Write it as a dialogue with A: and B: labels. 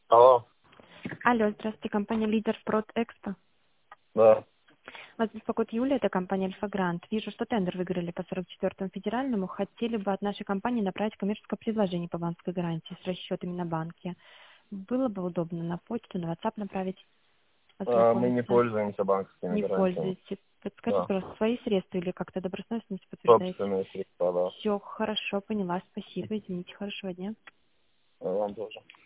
A: Алло,
B: Алло, здравствуйте, компания «Лидер» Продэкспо.
A: да.
B: Вас беспокоит Юлия, это компания «Альфа Грант». Вижу, что тендер выиграли по 44-му федеральному. Хотели бы от нашей компании направить коммерческое предложение по банковской гарантии с расчетами на банке. Было бы удобно на почту, на WhatsApp направить,
A: Мы не
B: ознакомиться.
A: пользуемся банковскими
B: Не
A: гарантиями.
B: пользуетесь. Подскажите,
A: Да.
B: пожалуйста, свои средства или как-то добросовестность подтверждаете?
A: Собственные средства, да.
B: Все хорошо, поняла. Спасибо, извините, хорошего дня.
A: Вам тоже.